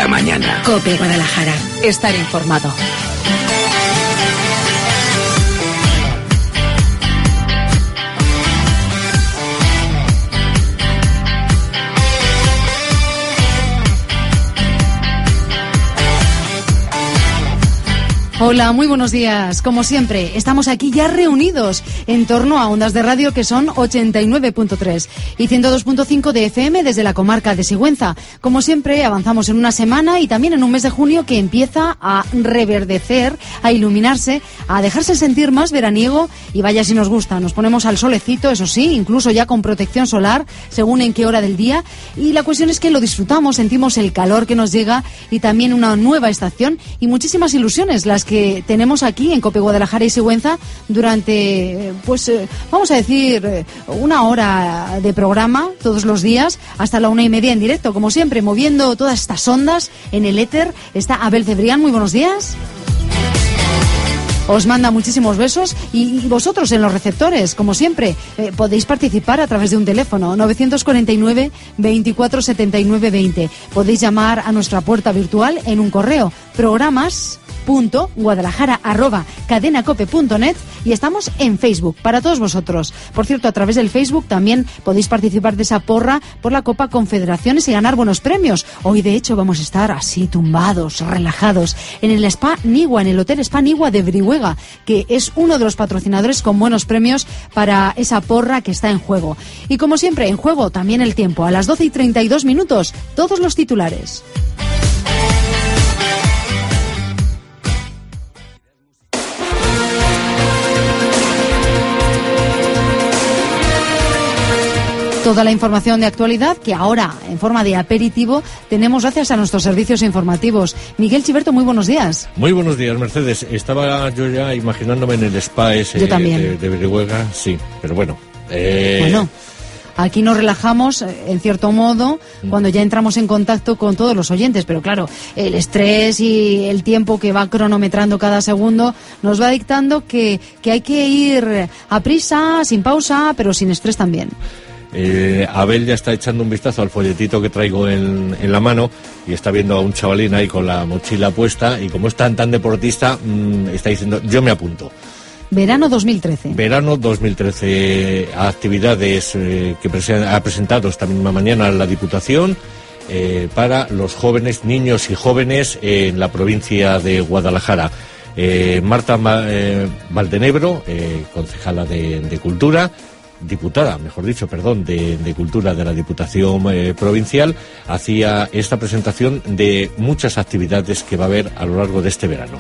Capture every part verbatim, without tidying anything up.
la mañana. COPE Guadalajara. Estar informado. Hola, muy buenos días. Como siempre, estamos aquí ya reunidos en torno a ondas de radio que son ochenta y nueve punto tres y ciento dos punto cinco de F M desde la comarca de Sigüenza. Como siempre, avanzamos en una semana y también en un mes de junio que empieza a reverdecer, a iluminarse, a dejarse sentir más veraniego y vaya si nos gusta. Nos ponemos al solecito, eso sí, incluso ya con protección solar, según en qué hora del día. Y la cuestión es que lo disfrutamos, sentimos el calor que nos llega y también una nueva estación y muchísimas ilusiones las que que tenemos aquí en COPE Guadalajara y Sigüenza durante, pues, eh, vamos a decir, eh, una hora de programa todos los días, hasta la una y media en directo, como siempre, moviendo todas estas ondas en el éter. Está Abel Cebrián, muy buenos días. Os manda muchísimos besos y vosotros en los receptores, como siempre, eh, podéis participar a través de un teléfono novecientos cuarenta y nueve, veinticuatro setenta y nueve, veinte. Podéis llamar a nuestra puerta virtual en un correo, programas punto guadalajara arroba cadenacope punto net, y estamos en Facebook para todos vosotros. Por cierto, a través del Facebook también podéis participar de esa porra por la Copa Confederaciones y ganar buenos premios. Hoy de hecho vamos a estar así tumbados, relajados en el Spa Nigua, en el Hotel Spa Nigua de Brihuega, que es uno de los patrocinadores con buenos premios para esa porra que está en juego. Y como siempre, en juego también el tiempo. A las doce y treinta y dos minutos, todos los titulares. Toda la información de actualidad que ahora, en forma de aperitivo, tenemos gracias a nuestros servicios informativos. Miguel Chiberto, muy buenos días. Muy buenos días, Mercedes. Estaba yo ya imaginándome en el spa ese yo también. de, de Brihuega, sí, pero bueno. Eh... Bueno, aquí nos relajamos, en cierto modo, cuando ya entramos en contacto con todos los oyentes, pero claro, el estrés y el tiempo que va cronometrando cada segundo nos va dictando que, que hay que ir a prisa, sin pausa, pero sin estrés también. Eh, Abel ya está echando un vistazo al folletito que traigo en, en la mano y está viendo a un chavalín ahí con la mochila puesta y como es tan tan deportista, mmm, está diciendo, yo me apunto. Verano dos mil trece. Verano dos mil trece, actividades eh, que prese- ha presentado esta misma mañana la Diputación eh, para los jóvenes, niños y jóvenes en la provincia de Guadalajara. Eh, Marta Ma- eh, Valdenebro, eh, concejala de, de Cultura, diputada, mejor dicho, perdón, de, de Cultura de la Diputación eh, Provincial, hacía esta presentación de muchas actividades que va a haber a lo largo de este verano.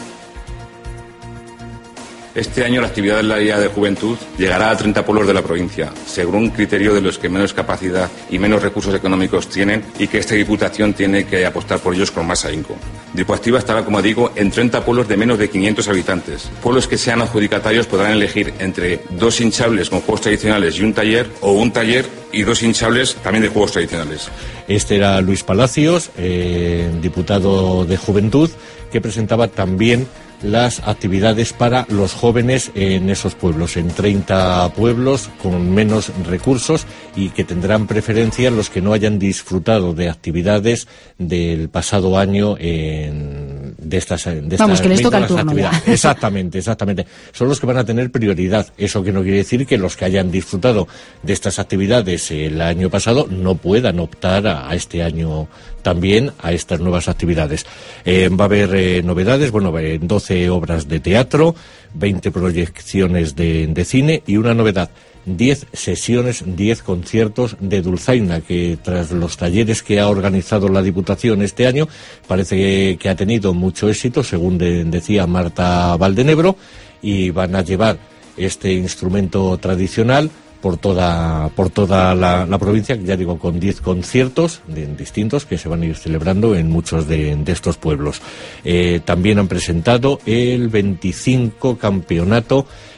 Este año la actividad de la Guía de Juventud llegará a treinta pueblos de la provincia, según un criterio de los que menos capacidad y menos recursos económicos tienen y que esta Diputación tiene que apostar por ellos con más ahínco. Dipoactiva estará, como digo, en treinta pueblos de menos de quinientos habitantes. Pueblos que sean adjudicatarios podrán elegir entre dos hinchables con juegos tradicionales y un taller, o un taller y dos hinchables también de juegos tradicionales. Este era Luis Palacios, eh, diputado de Juventud, que presentaba también las actividades para los jóvenes en esos pueblos, en treinta pueblos con menos recursos y que tendrán preferencia los que no hayan disfrutado de actividades del pasado año en, de estas de estas Vamos, que les toca el turno ya. Exactamente, exactamente. Son los que van a tener prioridad. Eso que no quiere decir que los que hayan disfrutado de estas actividades el año pasado no puedan optar a, a este año también a estas nuevas actividades. Eh, va a haber eh, novedades, bueno, eh, doce obras de teatro, veinte proyecciones de, de cine y una novedad, diez sesiones, diez conciertos de dulzaina, que tras los talleres que ha organizado la Diputación este año, parece que, que ha tenido mucho éxito, según de, decía Marta Valdenebro, y van a llevar este instrumento tradicional por toda por toda la, la provincia, ya digo, con diez conciertos de, distintos que se van a ir celebrando en muchos de, de estos pueblos. Eh, también han presentado el veinticinco Campeonato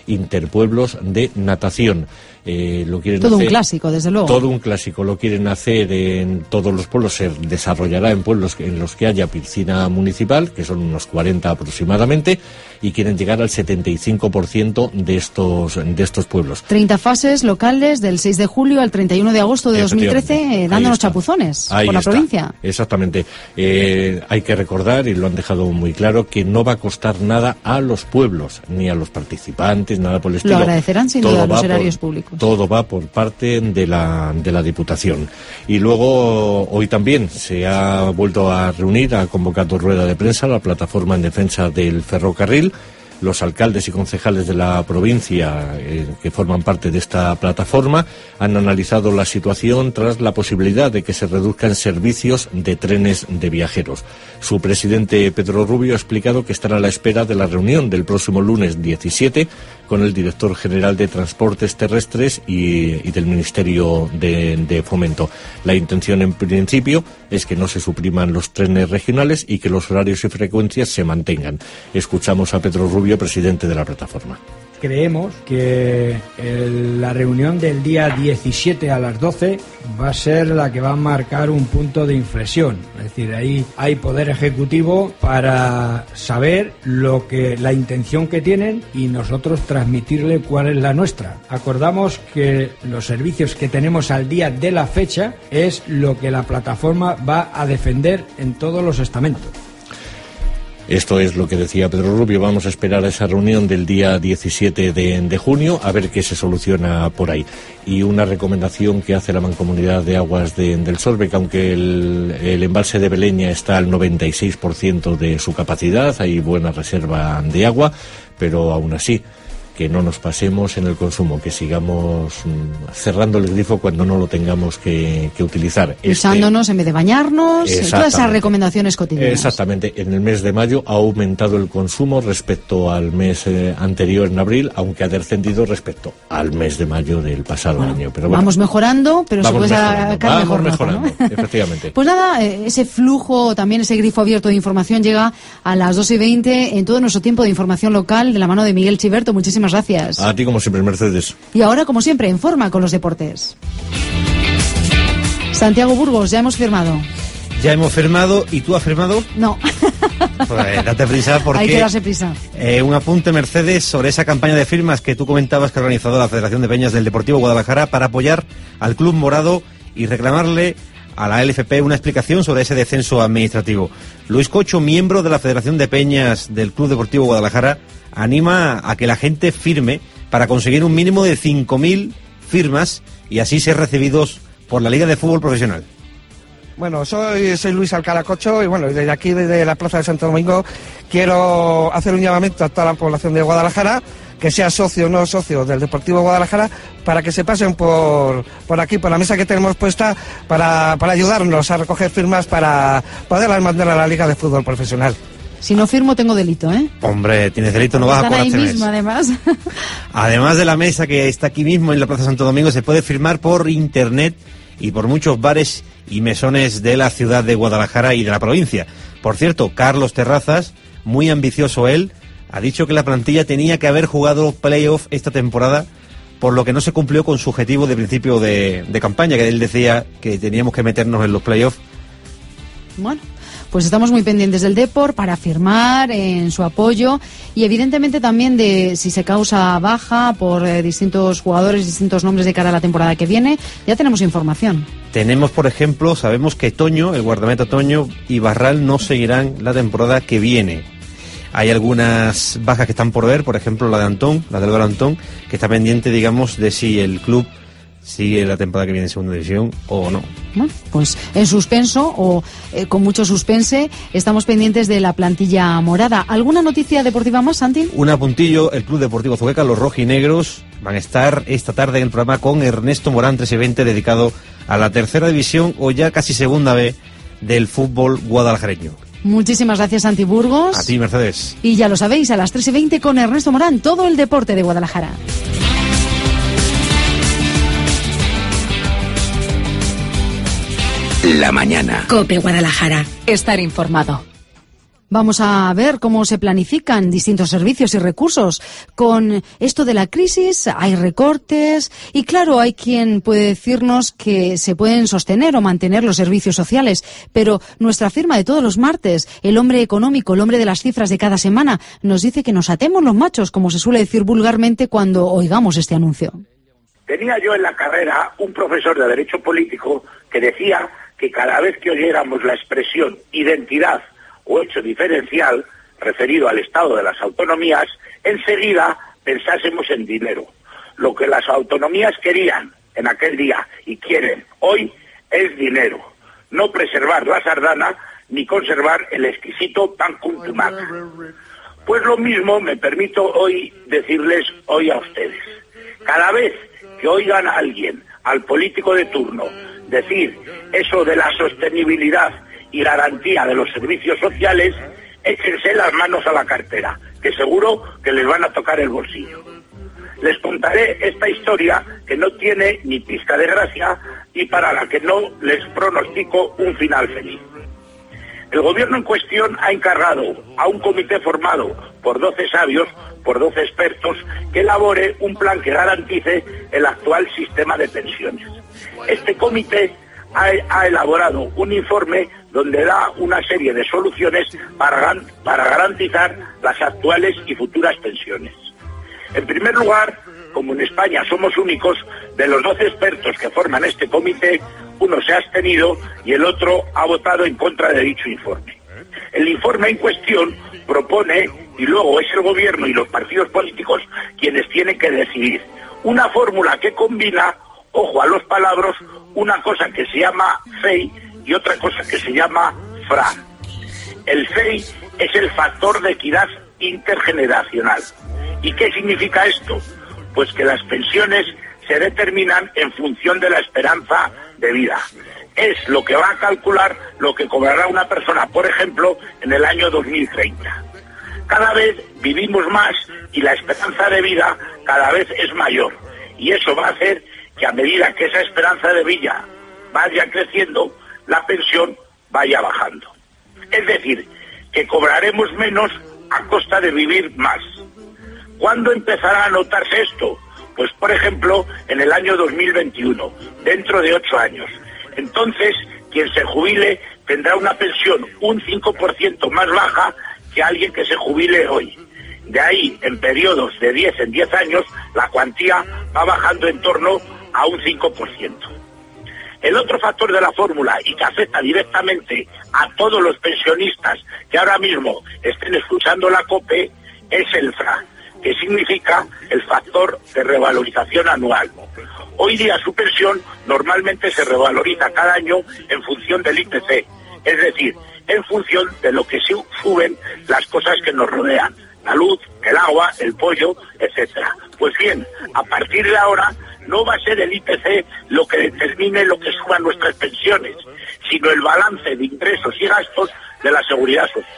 interpueblos de natación. Eh, lo quieren todo hacer, un clásico, desde luego. Todo un clásico. Lo quieren hacer en todos los pueblos. Se desarrollará en pueblos en los que haya piscina municipal, que son unos cuarenta aproximadamente, y quieren llegar al setenta y cinco por ciento de estos, de estos pueblos. treinta fases locales del seis de julio al treinta y uno de agosto de dos mil trece, eh, dándonos chapuzones Ahí por la está. provincia. Exactamente. Eh, hay que recordar, y lo han dejado muy claro, que no va a costar nada a los pueblos, ni a los participantes, nada por el estilo. Lo agradecerán sin duda los erarios públicos. Todo va por parte de la, de la Diputación. Y luego, hoy también se ha vuelto a reunir, ha convocado rueda de prensa la plataforma en defensa del ferrocarril. Los alcaldes y concejales de la provincia eh, que forman parte de esta plataforma han analizado la situación tras la posibilidad de que se reduzcan servicios de trenes de viajeros. Su presidente Pedro Rubio ha explicado que estará a la espera de la reunión del próximo lunes diecisiete con el director general de Transportes Terrestres y, y del Ministerio de, de Fomento. La intención en principio es que no se supriman los trenes regionales y que los horarios y frecuencias se mantengan. Escuchamos a Pedro Rubio, presidente de la plataforma. Creemos que el, la reunión del día diecisiete a las doce va a ser la que va a marcar un punto de inflexión. Es decir, ahí hay poder ejecutivo para saber lo que la intención que tienen y nosotros transmitirle cuál es la nuestra. Acordamos que los servicios que tenemos al día de la fecha es lo que la plataforma va a defender en todos los estamentos. Esto es lo que decía Pedro Rubio. Vamos a esperar a esa reunión del día diecisiete de, de junio a ver qué se soluciona por ahí. Y una recomendación que hace la Mancomunidad de Aguas de, del Sorbe, que aunque el, el embalse de Beleña está al noventa y seis por ciento de su capacidad, hay buena reserva de agua, pero aún así, que no nos pasemos en el consumo, que sigamos mm, cerrando el grifo cuando no lo tengamos que, que utilizar. Usándonos este, en vez de bañarnos, todas esas recomendaciones cotidianas. Exactamente. En el mes de mayo ha aumentado el consumo respecto al mes eh, anterior, en abril, aunque ha descendido respecto al mes de mayo del pasado bueno, año. Pero bueno, vamos mejorando, pero vamos se puede mejorando, sacar vamos mejor mejorando, nota, ¿no? Efectivamente. Pues nada, ese flujo, también ese grifo abierto de información llega a las dos y veinte en todo nuestro tiempo de información local, de la mano de Miguel Chiverto. Muchísimas gracias. A ti, como siempre, Mercedes. Y ahora, como siempre, en forma con los deportes. Santiago Burgos, ya hemos firmado. Ya hemos firmado, ¿y tú has firmado? No. Pues date prisa porque... Hay que darse prisa. Eh, un apunte, Mercedes, sobre esa campaña de firmas que tú comentabas que ha organizado la Federación de Peñas del Deportivo Guadalajara para apoyar al Club Morado y reclamarle a la L F P una explicación sobre ese descenso administrativo. Luis Cocho, miembro de la Federación de Peñas del Club Deportivo Guadalajara, anima a que la gente firme para conseguir un mínimo de cinco mil firmas y así ser recibidos por la Liga de Fútbol Profesional. Bueno, soy, soy Luis Alcalá Cocho y bueno, desde aquí, desde la Plaza de Santo Domingo, quiero hacer un llamamiento a toda la población de Guadalajara, que sea socio o no socio del Deportivo Guadalajara, para que se pasen por, por aquí, por la mesa que tenemos puesta, para, para ayudarnos a recoger firmas para poderlas mandar a la Liga de Fútbol Profesional. Si no firmo, tengo delito, ¿eh? Hombre, tienes delito, no vas a Están cobrar ahí mismo, además. Además de la mesa que está aquí mismo en la Plaza Santo Domingo, se puede firmar por internet y por muchos bares y mesones de la ciudad de Guadalajara y de la provincia. Por cierto, Carlos Terrazas, muy ambicioso él, ha dicho que la plantilla tenía que haber jugado playoff esta temporada, por lo que no se cumplió con su objetivo de principio de, de campaña, que él decía que teníamos que meternos en los playoffs. Bueno, pues estamos muy pendientes del Depor para firmar en su apoyo y evidentemente también de si se causa baja por eh, distintos jugadores, distintos nombres de cara a la temporada que viene. Ya tenemos información. Tenemos, por ejemplo, sabemos que Toño, el guardameta Toño y Barral no seguirán la temporada que viene. Hay algunas bajas que están por ver, por ejemplo la de Antón, la del Álvaro Antón, que está pendiente, digamos, de si el club sigue la temporada que viene en segunda división o no. Bueno, pues en suspenso o eh, con mucho suspense, estamos pendientes de la plantilla morada. ¿Alguna noticia deportiva más, Santi? Un apuntillo, el Club Deportivo Zueca, los rojinegros, van a estar esta tarde en el programa con Ernesto Morán trece veinte, dedicado a la tercera división o ya casi segunda B del fútbol guadalajareño. Muchísimas gracias, Santi Burgos. A ti, Mercedes. Y ya lo sabéis, a las tres y veinte con Ernesto Morán, todo el deporte de Guadalajara. La mañana. COPE Guadalajara. Estar informado. Vamos a ver cómo se planifican distintos servicios y recursos. Con esto de la crisis hay recortes y claro, hay quien puede decirnos que se pueden sostener o mantener los servicios sociales, pero nuestra firma de todos los martes, el hombre económico, el hombre de las cifras de cada semana, nos dice que nos atemos los machos, como se suele decir vulgarmente cuando oigamos este anuncio. Tenía yo en la carrera un profesor de Derecho Político que decía que cada vez que oyéramos la expresión identidad o hecho diferencial referido al estado de las autonomías, enseguida pensásemos en dinero. Lo que las autonomías querían en aquel día y quieren hoy es dinero, no preservar la sardana ni conservar el exquisito pan con tumac. Pues lo mismo me permito hoy decirles hoy a ustedes. Cada vez que oigan a alguien, al político de turno, decir eso de la sostenibilidad y garantía de los servicios sociales, échense las manos a la cartera, que seguro que les van a tocar el bolsillo. Les contaré esta historia que no tiene ni pizca de gracia y para la que no les pronostico un final feliz. El gobierno en cuestión ha encargado a un comité formado por doce sabios, por doce expertos, que elabore un plan que garantice el actual sistema de pensiones. Este comité ha, ha elaborado un informe donde da una serie de soluciones para, para garantizar las actuales y futuras pensiones. En primer lugar, como en España somos únicos, de los doce expertos que forman este comité, uno se ha abstenido y el otro ha votado en contra de dicho informe. El informe en cuestión propone, y luego es el gobierno y los partidos políticos quienes tienen que decidir, una fórmula que combina, ojo a los palabras, una cosa que se llama F E I y otra cosa que se llama F R A. El F E I es el factor de equidad intergeneracional. ¿Y qué significa esto? Pues que las pensiones se determinan en función de la esperanza de vida. Es lo que va a calcular lo que cobrará una persona, por ejemplo, en el año dos mil treinta. Cada vez vivimos más y la esperanza de vida cada vez es mayor. Y eso va a hacer que a medida que esa esperanza de vida vaya creciendo, la pensión vaya bajando. Es decir, que cobraremos menos a costa de vivir más. ¿Cuándo empezará a notarse esto? Pues, por ejemplo, en el año dos mil veintiuno, dentro de ocho años. Entonces, quien se jubile tendrá una pensión un cinco por ciento más baja que alguien que se jubile hoy. De ahí, en periodos de diez en diez años, la cuantía va bajando en torno a un cinco por ciento. El otro factor de la fórmula, y que afecta directamente a todos los pensionistas que ahora mismo estén escuchando la COPE, es el F R A, que significa el factor de revalorización anual. Hoy día su pensión normalmente se revaloriza cada año en función del I P C, es decir, en función de lo que suben las cosas que nos rodean, la luz, el agua, el pollo, etcétera. Pues bien, a partir de ahora no va a ser el I P C lo que determine lo que suban nuestras pensiones, sino el balance de ingresos y gastos de la seguridad social.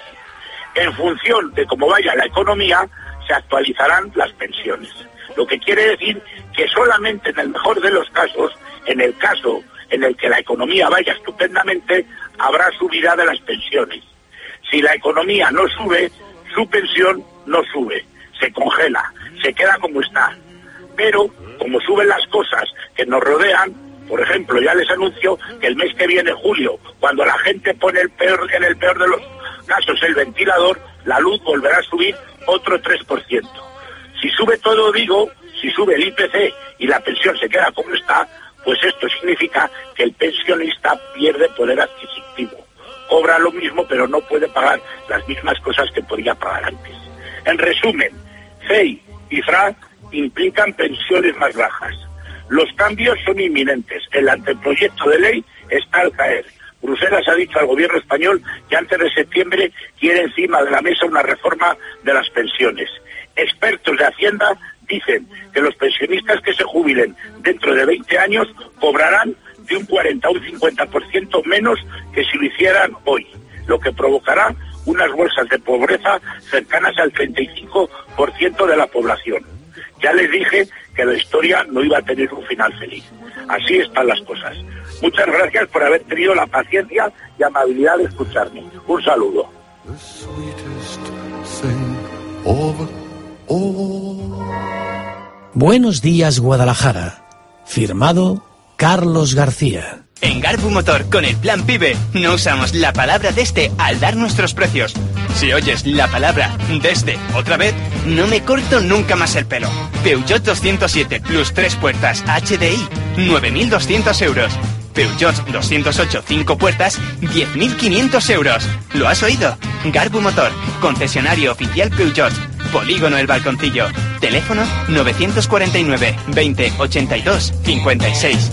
En función de cómo vaya la economía, se actualizarán las pensiones. Lo que quiere decir que solamente en el mejor de los casos, en el caso en el que la economía vaya estupendamente, habrá subida de las pensiones. Si la economía no sube, su pensión no sube, se congela, se queda como está. Pero, como suben las cosas que nos rodean, por ejemplo, ya les anuncio que el mes que viene, julio, cuando la gente pone el peor, en el peor de los casos el ventilador, la luz volverá a subir otro tres por ciento. Si sube todo, digo, si sube el I P C y la pensión se queda como está, pues esto significa que el pensionista pierde poder adquisitivo. Cobra lo mismo, pero no puede pagar las mismas cosas que podía pagar antes. En resumen, F E I y F R A implican pensiones más bajas. Los cambios son inminentes. El anteproyecto de ley está al caer. Bruselas ha dicho al gobierno español que antes de septiembre quiere encima de la mesa una reforma de las pensiones. Expertos de Hacienda dicen que los pensionistas que se jubilen dentro de veinte años cobrarán de un cuarenta a un cincuenta por ciento menos que si lo hicieran hoy, lo que provocará unas bolsas de pobreza cercanas al treinta y cinco por ciento de la población. Ya les dije que la historia no iba a tener un final feliz. Así están las cosas. Muchas gracias por haber tenido la paciencia y amabilidad de escucharme. Un saludo. Buenos días, Guadalajara. Firmado Carlos García. En Garbu Motor, con el plan PIBE, no usamos la palabra desde al dar nuestros precios. Si oyes la palabra desde otra vez, no me corto nunca más el pelo. Peugeot doscientos siete plus tres puertas H D I, nueve mil doscientos euros. Peugeot doscientos ocho cinco puertas, diez mil quinientos euros. ¿Lo has oído? Garbu Motor, concesionario oficial Peugeot. Polígono El Balconcillo. Teléfono novecientos cuarenta y nueve, veinte, ochenta y dos, cincuenta y seis.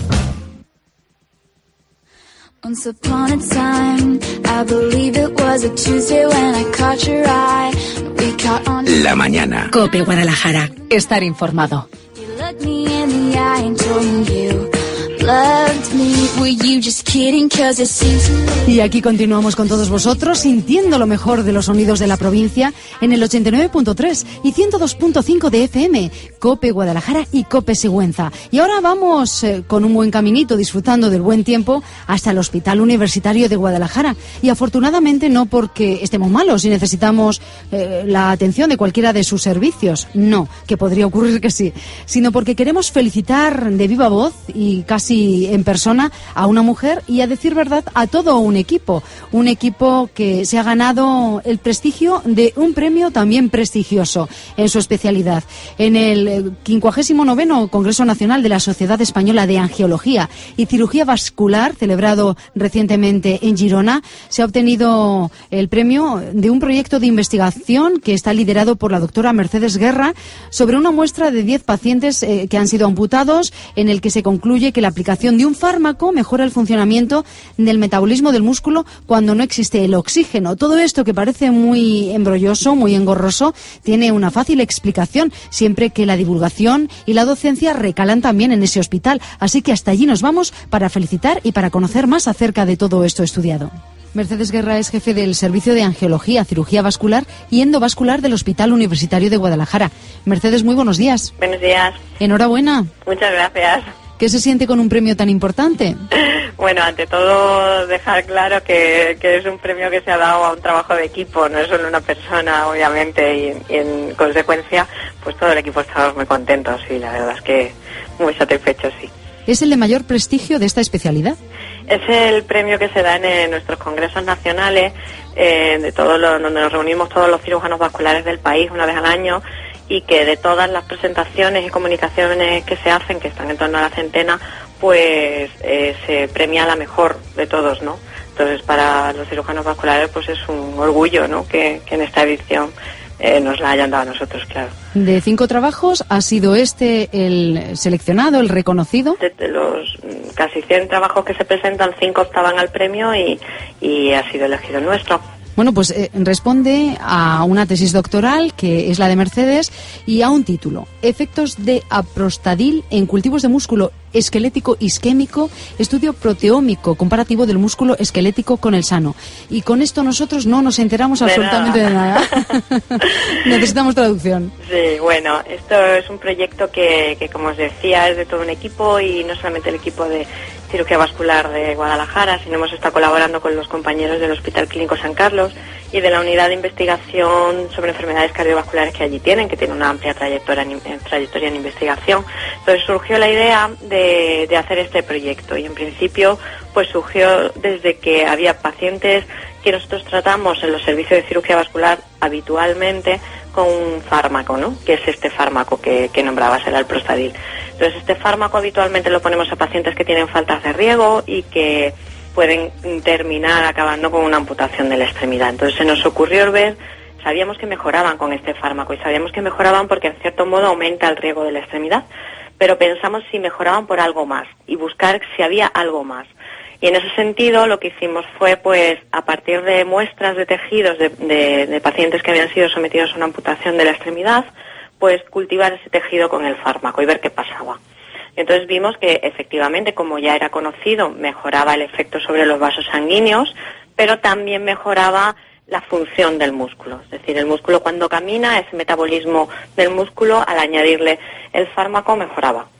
Once upon a time, I believe it was a Tuesday when I caught your eye. We caught on. La mañana. COPE Guadalajara. Estar informado. You looked me in the eye and told me you loved me. Were you just kidding? 'Cause it seems. Y aquí continuamos con todos vosotros, sintiendo lo mejor de los sonidos de la provincia en el ochenta y nueve punto tres y ciento dos punto cinco de F M, COPE Guadalajara y COPE Sigüenza. Y ahora vamos eh, con un buen caminito, disfrutando del buen tiempo, hasta el Hospital Universitario de Guadalajara. Y afortunadamente no porque estemos malos y necesitamos eh, la atención de cualquiera de sus servicios, no, que podría ocurrir que sí, sino porque queremos felicitar de viva voz y casi en persona a una mujer y, a decir verdad, a todo un equipo, un equipo que se ha ganado el prestigio de un premio también prestigioso en su especialidad. En el quincuagésimo noveno Congreso Nacional de la Sociedad Española de Angiología y Cirugía Vascular, celebrado recientemente en Girona, se ha obtenido el premio de un proyecto de investigación que está liderado por la doctora Mercedes Guerra sobre una muestra de diez pacientes eh, que han sido amputados, en el que se concluye que la aplicación de un fármaco mejora el funcionamiento del metabolismo del músculo cuando no existe el oxígeno. Todo esto, que parece muy embrolloso, muy engorroso, tiene una fácil explicación, siempre que la divulgación y la docencia recalan también en ese hospital. Así que hasta allí nos vamos para felicitar y para conocer más acerca de todo esto estudiado. Mercedes Guerra es jefe del Servicio de Angiología, Cirugía Vascular y Endovascular del Hospital Universitario de Guadalajara. Mercedes, muy buenos días. Buenos días. Enhorabuena. Muchas gracias. ¿Qué se siente con un premio tan importante? Bueno, ante todo dejar claro que, que es un premio que se ha dado a un trabajo de equipo, no es solo una persona, obviamente, y, y en consecuencia, pues todo el equipo estamos muy contentos y la verdad es que muy satisfechos, sí. ¿Es el de mayor prestigio de esta especialidad? Es el premio que se da en, en nuestros congresos nacionales, eh, de todos los, donde nos reunimos todos los cirujanos vasculares del país una vez al año, y que de todas las presentaciones y comunicaciones que se hacen, que están en torno a la centena, pues eh, se premia la mejor de todos, ¿no? Entonces, para los cirujanos vasculares, pues es un orgullo, ¿no?, que, que en esta edición eh, nos la hayan dado a nosotros, claro. De cinco trabajos, ¿ha sido este el seleccionado, el reconocido? De, de los casi cien trabajos que se presentan, cinco optaban al premio y, y ha sido elegido el nuestro. Bueno, pues eh, responde a una tesis doctoral, que es la de Mercedes, y a un título: Efectos de aprostadil en cultivos de músculo esquelético isquémico, estudio proteómico comparativo del músculo esquelético con el sano. Y con esto nosotros no nos enteramos de absolutamente nada. de nada. Necesitamos traducción. Sí, bueno, esto es un proyecto que, que, como os decía, es de todo un equipo, y no solamente el equipo de cirugía vascular de Guadalajara, sino hemos estado colaborando con los compañeros del Hospital Clínico San Carlos y de la Unidad de Investigación sobre Enfermedades Cardiovasculares que allí tienen, que tiene una amplia trayectoria en, en, trayectoria en investigación. Entonces surgió la idea de, de hacer este proyecto, y en principio pues surgió desde que había pacientes que nosotros tratamos en los servicios de cirugía vascular habitualmente con un fármaco, ¿no?, que es este fármaco que, que nombrabas, el alprostadil. Entonces, este fármaco habitualmente lo ponemos a pacientes que tienen faltas de riego y que pueden terminar acabando con una amputación de la extremidad. Entonces, se nos ocurrió ver, sabíamos que mejoraban con este fármaco, y sabíamos que mejoraban porque en cierto modo aumenta el riego de la extremidad, pero pensamos si mejoraban por algo más y buscar si había algo más. Y en ese sentido lo que hicimos fue, pues, a partir de muestras de tejidos de, de, de pacientes que habían sido sometidos a una amputación de la extremidad, pues cultivar ese tejido con el fármaco y ver qué pasaba. Entonces vimos que efectivamente, como ya era conocido, mejoraba el efecto sobre los vasos sanguíneos, pero también mejoraba la función del músculo. Es decir, el músculo cuando camina, ese metabolismo del músculo, al añadirle el fármaco, mejoraba.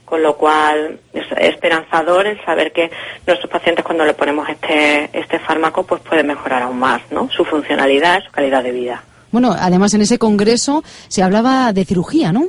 con lo cual es esperanzador el saber que nuestros pacientes, cuando le ponemos este este fármaco, pues puede mejorar aún más, ¿no?, su funcionalidad, su calidad de vida. Bueno, además en ese congreso se hablaba de cirugía, ¿no?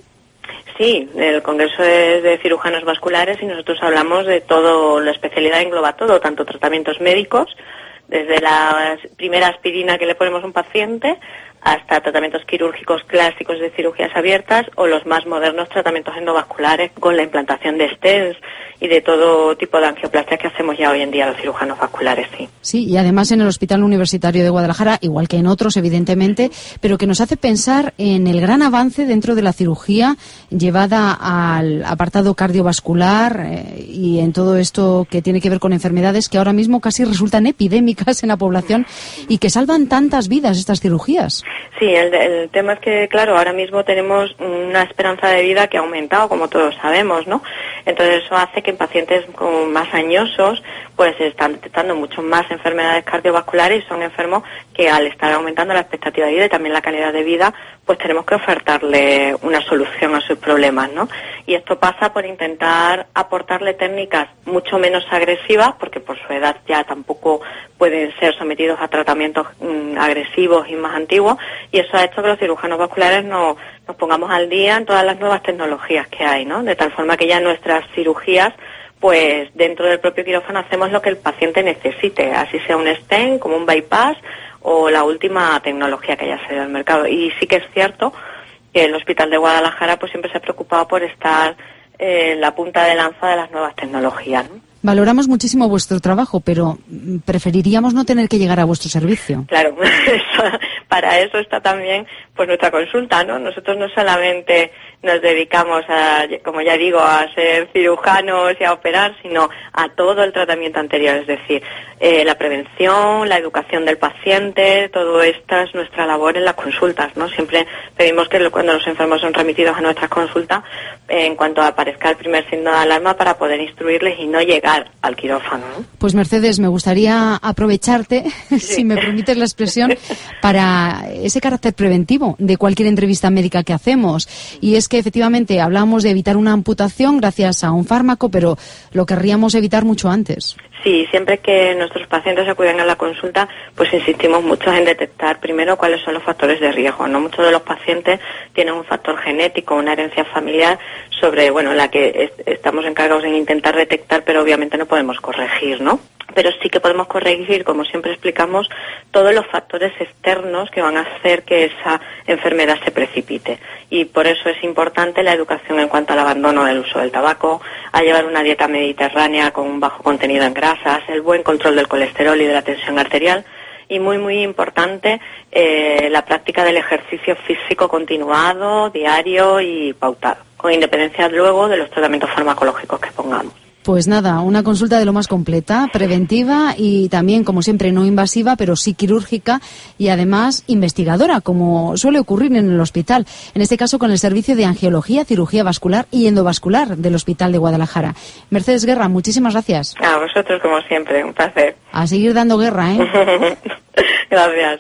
Sí, el congreso es de cirujanos vasculares y nosotros hablamos de todo, la especialidad engloba todo, tanto tratamientos médicos, desde la primera aspirina que le ponemos a un paciente hasta tratamientos quirúrgicos clásicos de cirugías abiertas o los más modernos tratamientos endovasculares con la implantación de stents y de todo tipo de angioplastia que hacemos ya hoy en día los cirujanos vasculares, sí. Sí, y además en el Hospital Universitario de Guadalajara, igual que en otros, evidentemente, pero que nos hace pensar en el gran avance dentro de la cirugía llevada al apartado cardiovascular eh, y en todo esto que tiene que ver con enfermedades que ahora mismo casi resultan epidémicas en la población y que salvan tantas vidas estas cirugías. Sí, el, el tema es que, claro, ahora mismo tenemos una esperanza de vida que ha aumentado, como todos sabemos, ¿no? Entonces eso hace que en pacientes con más añosos pues se están detectando mucho más enfermedades cardiovasculares y son enfermos que al estar aumentando la expectativa de vida y también la calidad de vida, pues tenemos que ofertarle una solución a sus problemas, ¿no? Y esto pasa por intentar aportarle técnicas mucho menos agresivas, porque por su edad ya tampoco pueden ser sometidos a tratamientos mmm, agresivos y más antiguos, y eso ha hecho que los cirujanos vasculares no, nos pongamos al día en todas las nuevas tecnologías que hay, ¿no? De tal forma que ya nuestras cirugías, pues dentro del propio quirófano hacemos lo que el paciente necesite, así sea un stent, como un bypass o la última tecnología que haya salido al mercado. Y sí que es cierto que el Hospital de Guadalajara pues siempre se ha preocupado por estar eh, en la punta de lanza de las nuevas tecnologías, ¿no? Valoramos muchísimo vuestro trabajo, pero preferiríamos no tener que llegar a vuestro servicio. Claro, eso, para eso está también pues nuestra consulta, ¿no? Nosotros no solamente nos dedicamos a, como ya digo, a ser cirujanos y a operar, sino a todo el tratamiento anterior, es decir, eh, la prevención, la educación del paciente, todo esto es nuestra labor en las consultas, ¿no? Siempre pedimos que cuando los enfermos son remitidos a nuestras consultas, eh, en cuanto aparezca el primer signo de alarma, para poder instruirles y no llegar al quirófano, ¿no? Pues Mercedes, me gustaría aprovecharte, sí. si me permites la expresión, para ese carácter preventivo de cualquier entrevista médica que hacemos. Y es que efectivamente hablamos de evitar una amputación gracias a un fármaco, pero lo querríamos evitar mucho antes. Sí, siempre que nuestros pacientes acuden a la consulta, pues insistimos mucho en detectar primero cuáles son los factores de riesgo, ¿no? Muchos de los pacientes tienen un factor genético, una herencia familiar sobre, bueno, la que es, estamos encargados en intentar detectar, pero obviamente no podemos corregir, ¿no? Pero sí que podemos corregir, como siempre explicamos, todos los factores externos que van a hacer que esa enfermedad se precipite. Y por eso es importante la educación en cuanto al abandono del uso del tabaco, a llevar una dieta mediterránea con un bajo contenido en grasas, el buen control del colesterol y de la tensión arterial, y muy, muy importante eh, la práctica del ejercicio físico continuado, diario y pautado, con independencia luego de los tratamientos farmacológicos que pongamos. Pues nada, una consulta de lo más completa, preventiva y también, como siempre, no invasiva, pero sí quirúrgica y además investigadora, como suele ocurrir en el hospital. En este caso, con el servicio de angiología, cirugía vascular y endovascular del Hospital de Guadalajara. Mercedes Guerra, muchísimas gracias. A vosotros, como siempre, un placer. A seguir dando guerra, ¿eh? Gracias.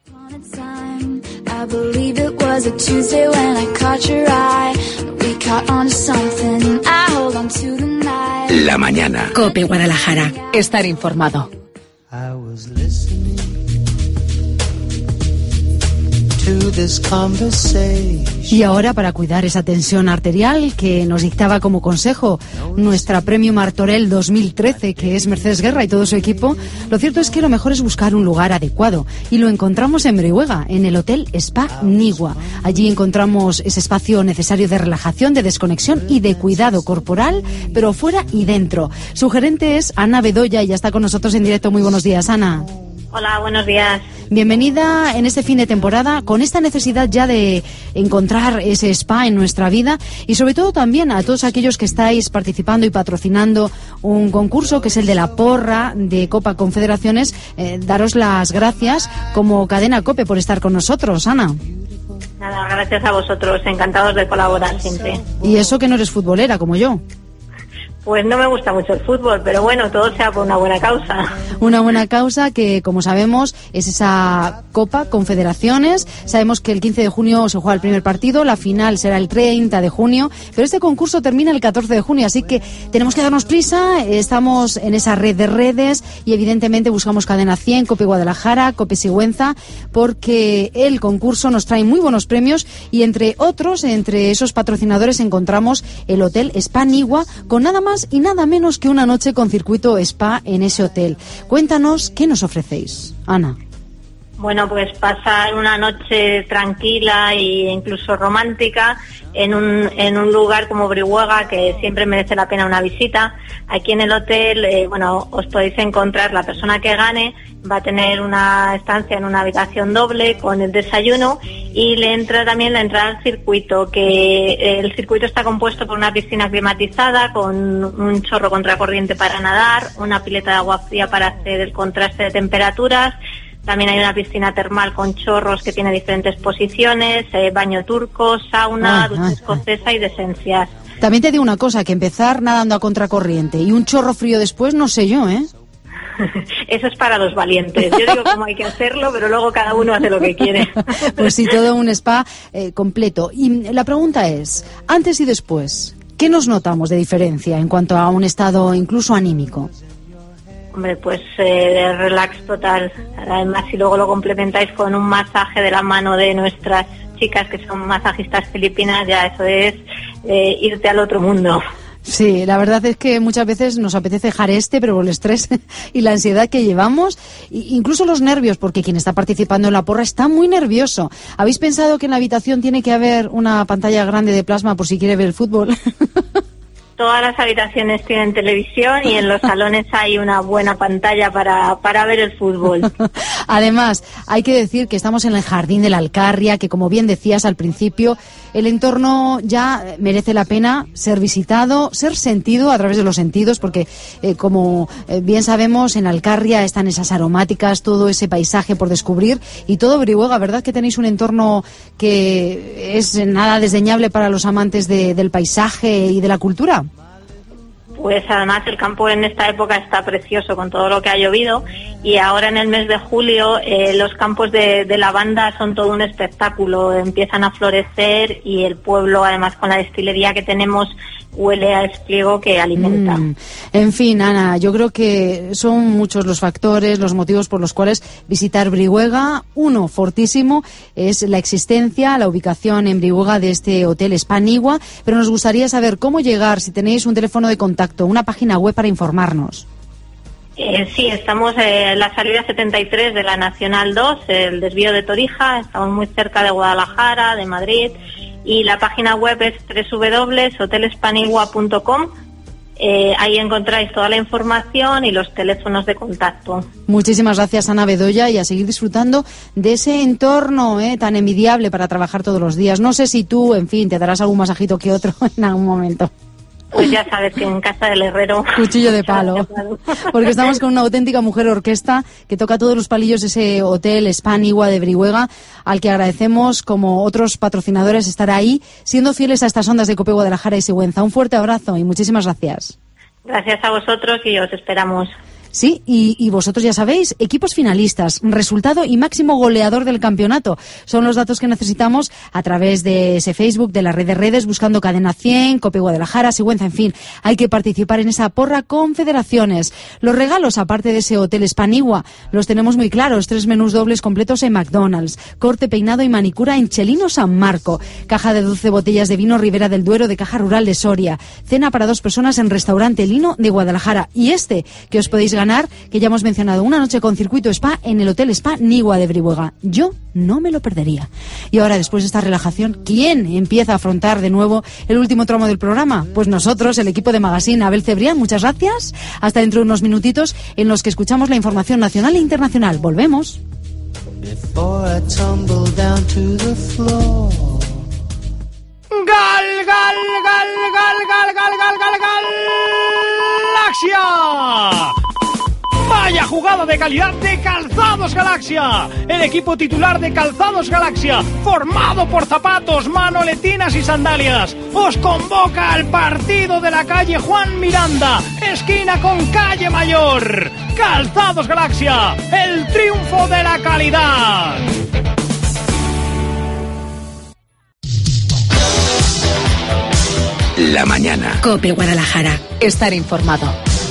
I believe it was a Tuesday when I caught your eye. We caught on to something I hold on to tonight. La mañana. COPE Guadalajara. Estar informado. I was listening to this conversation. Y ahora, para cuidar esa tensión arterial que nos dictaba como consejo nuestra Premio Martorell dos mil trece, que es Mercedes Guerra y todo su equipo, lo cierto es que lo mejor es buscar un lugar adecuado. Y lo encontramos en Brihuega, en el Hotel Spa Nigua. Allí encontramos ese espacio necesario de relajación, de desconexión y de cuidado corporal, pero fuera y dentro. Su gerente es Ana Bedoya y ya está con nosotros en directo. Muy buenos días, Ana. Hola, buenos días. Bienvenida en este fin de temporada con esta necesidad ya de encontrar ese spa en nuestra vida y sobre todo también a todos aquellos que estáis participando y patrocinando un concurso que es el de la porra de Copa Confederaciones. Eh, daros las gracias como cadena COPE por estar con nosotros, Ana. Nada, gracias a vosotros, encantados de colaborar siempre. Y eso que no eres futbolera como yo. Pues no me gusta mucho el fútbol, pero bueno, todo sea por una buena causa. Una buena causa que, como sabemos, es esa Copa Confederaciones. Sabemos que el quince de junio se juega el primer partido, la final será el treinta de junio, pero este concurso termina el catorce de junio, así que tenemos que darnos prisa. Estamos en esa red de redes y evidentemente buscamos Cadena cien, COPE Guadalajara, COPE Sigüenza, porque el concurso nos trae muy buenos premios y entre otros, entre esos patrocinadores encontramos el Hotel Spa Nigua, con nada más y nada menos que una noche con circuito spa en ese hotel. Cuéntanos, ¿qué nos ofrecéis, Ana? Bueno, pues pasar una noche tranquila e incluso romántica en un, en un lugar como Brihuega, que siempre merece la pena una visita. Aquí en el hotel, eh, bueno, os podéis encontrar, la persona que gane va a tener una estancia en una habitación doble con el desayuno y le entra también la entrada al circuito, que el circuito está compuesto por una piscina climatizada con un chorro contracorriente para nadar, una pileta de agua fría para hacer el contraste de temperaturas. También hay una piscina termal con chorros que tiene diferentes posiciones, eh, baño turco, sauna, ah, ducha ah, escocesa y de esencias. También te digo una cosa, que empezar nadando a contracorriente y un chorro frío después, no sé yo, ¿eh? Eso es para los valientes. Yo digo cómo hay que hacerlo, pero luego cada uno hace lo que quiere. Pues sí, todo un spa eh, completo. Y la pregunta es, antes y después, ¿qué nos notamos de diferencia en cuanto a un estado incluso anímico? Hombre, pues eh, de relax total. Además, si luego lo complementáis con un masaje de la mano de nuestras chicas, que son masajistas filipinas, ya eso es eh, irte al otro mundo. Sí, la verdad es que muchas veces nos apetece dejar este, pero el estrés y la ansiedad que llevamos, incluso los nervios, porque quien está participando en la porra está muy nervioso. ¿Habéis pensado que en la habitación tiene que haber una pantalla grande de plasma por si quiere ver el fútbol? Todas las habitaciones tienen televisión y en los salones hay una buena pantalla para, para ver el fútbol. Además, hay que decir que estamos en el Jardín de la Alcarria, que como bien decías al principio, el entorno ya merece la pena ser visitado, ser sentido a través de los sentidos, porque eh, como eh, bien sabemos, en Alcarria están esas aromáticas, todo ese paisaje por descubrir y todo Brihuega, ¿verdad? Que tenéis un entorno que es nada desdeñable para los amantes de, del paisaje y de la cultura. Pues además el campo en esta época está precioso con todo lo que ha llovido y ahora en el mes de julio eh, los campos de, de lavanda son todo un espectáculo, empiezan a florecer y el pueblo, además con la destilería que tenemos, huele a espliego que alimenta. Mm. En fin, Ana, yo creo que son muchos los factores, los motivos por los cuales visitar Brihuega. Uno fortísimo es la existencia, la ubicación en Brihuega de este Hotel Spa Nigua, pero nos gustaría saber cómo llegar, si tenéis un teléfono de contacto, una página web para informarnos. Eh, sí, estamos en la salida setenta y tres de la Nacional dos, el desvío de Torija, estamos muy cerca de Guadalajara, de Madrid, y la página web es doble u doble u doble u punto hotel spa nigua punto com. Eh, ahí encontráis toda la información y los teléfonos de contacto. Muchísimas gracias, Ana Bedoya, y a seguir disfrutando de ese entorno eh, tan envidiable para trabajar todos los días. No sé si tú, en fin, te darás algún masajito que otro en algún momento. Pues ya sabes que en casa del herrero... Cuchillo de palo. Porque estamos con una auténtica mujer orquesta que toca todos los palillos de ese Hotel Spa Nigua de Brihuega, al que agradecemos, como otros patrocinadores, estar ahí, siendo fieles a estas ondas de COPE Guadalajara y Sigüenza. Un fuerte abrazo y muchísimas gracias. Gracias a vosotros y os esperamos. Sí, y, y vosotros ya sabéis, equipos finalistas, resultado y máximo goleador del campeonato. Son los datos que necesitamos a través de ese Facebook, de la red de redes, buscando Cadena cien, COPE Guadalajara, Sigüenza, en fin. Hay que participar en esa porra Confederaciones. Los regalos, aparte de ese Hotel Spa Nigua, los tenemos muy claros. Tres menús dobles completos en McDonald's, corte, peinado y manicura en Chelino San Marco, caja de doce botellas de vino Ribera del Duero de Caja Rural de Soria, cena para dos personas en Restaurante Lino de Guadalajara. Y este, que os podéis ganar, que ya hemos mencionado, una noche con circuito spa en el Hotel Spa Nigua de Brihuega. Yo no me lo perdería. Y ahora, después de esta relajación, ¿quién empieza a afrontar de nuevo el último tramo del programa? Pues nosotros, el equipo de Magazine. Abel Cebrián, muchas gracias. Hasta dentro de unos minutitos en los que escuchamos la información nacional e internacional. Volvemos. ¡Gal, gal, gal, gal, gal, gal, gal, gal, galaxia! Vaya jugada de calidad de Calzados Galaxia, el equipo titular de Calzados Galaxia, formado por zapatos, manoletinas y sandalias, os convoca al partido de la calle Juan Miranda, esquina con calle Mayor. Calzados Galaxia, el triunfo de la calidad. La mañana. COPE Guadalajara. Estar informado.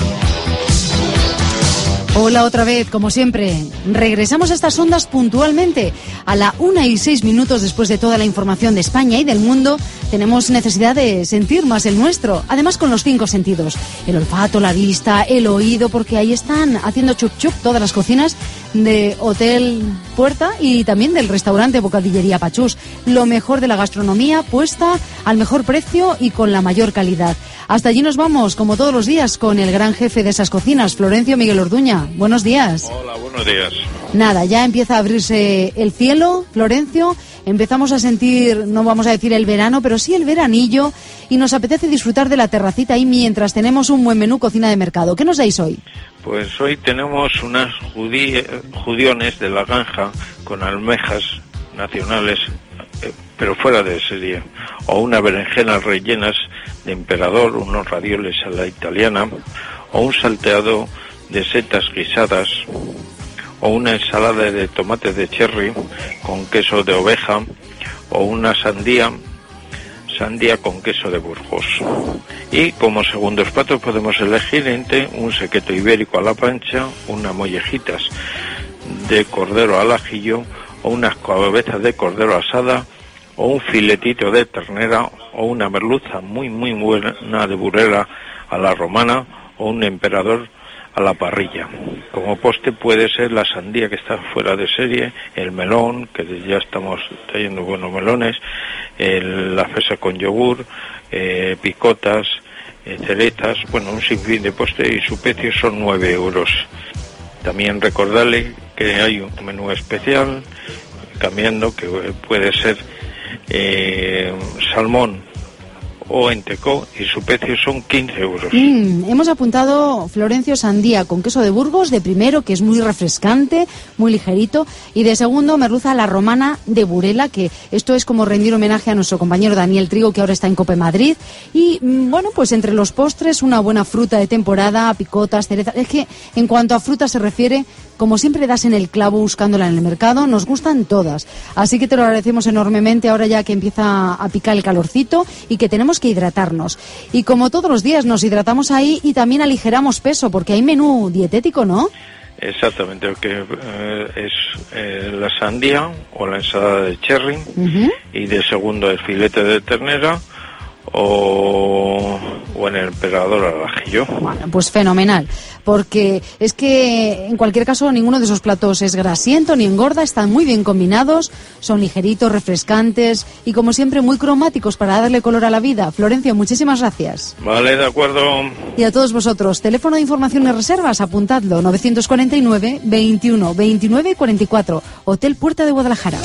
Hola otra vez, como siempre. Regresamos a estas ondas puntualmente. A la una y seis minutos después de toda la información de España y del mundo, tenemos necesidad de sentir más el nuestro. Además con los cinco sentidos. El olfato, la vista, el oído, porque ahí están haciendo chup chup todas las cocinas de Hotel Puerta y también del restaurante Bocadillería Pachús. Lo mejor de la gastronomía puesta al mejor precio y con la mayor calidad. Hasta allí nos vamos, como todos los días, con el gran jefe de esas cocinas, Florencio Miguel Orduña. Buenos días. Hola, buenos días. Nada, ya empieza a abrirse el cielo, Florencio. Empezamos a sentir, no vamos a decir el verano, pero sí el veranillo. Y nos apetece disfrutar de la terracita ahí mientras tenemos un buen menú cocina de mercado. ¿Qué nos dais hoy? Pues hoy tenemos unas judí- judiones de la granja con almejas nacionales, eh, pero fuera de serie. O unas berenjenas rellenas de emperador, unos ravioles a la italiana, o un salteado de setas guisadas, o una ensalada de tomates de cherry con queso de oveja, o una sandía, sandía con queso de Burgos. Y como segundos platos podemos elegir entre un sequeto ibérico a la plancha, unas mollejitas de cordero al ajillo, o unas cabezas de cordero asada, o un filetito de ternera, o una merluza muy muy buena de burrera a la romana, o un emperador a la parrilla. Como postre puede ser la sandía, que está fuera de serie, el melón, que ya estamos trayendo buenos melones, el, la fresa con yogur, eh, picotas, eh, cerezas, bueno, un sinfín de postre, y su precio son nueve euros. También recordarle que hay un menú especial, cambiando, que puede ser eh, salmón o entrecot, y su precio son quince euros. Mm, hemos apuntado, Florencio, sandía con queso de Burgos, de primero, que es muy refrescante, muy ligerito, y de segundo, merluza a la romana de Burela, que esto es como rendir homenaje a nuestro compañero Daniel Trigo, que ahora está en Cope Madrid. Y mm, bueno, pues entre los postres, una buena fruta de temporada, picotas, cerezas. Es que en cuanto a fruta se refiere, como siempre das en el clavo buscándola en el mercado, nos gustan todas. Así que te lo agradecemos enormemente ahora ya que empieza a picar el calorcito y que tenemos que hidratarnos. Y como todos los días nos hidratamos ahí y también aligeramos peso, porque hay menú dietético, ¿no? Exactamente, que eh, es eh, la sandía o la ensalada de cherry, uh-huh. Y de segundo el filete de ternera o, o en el emperador al ajillo. Bueno, pues fenomenal, porque es que en cualquier caso ninguno de esos platos es grasiento ni engorda, están muy bien combinados, son ligeritos, refrescantes y como siempre muy cromáticos para darle color a la vida. Florencio, muchísimas gracias. Vale, de acuerdo. Y a todos vosotros, teléfono de información y reservas, apuntadlo, novecientos cuarenta y nueve, veintiuno, veintinueve, cuarenta y cuatro, Hotel Puerta de Guadalajara.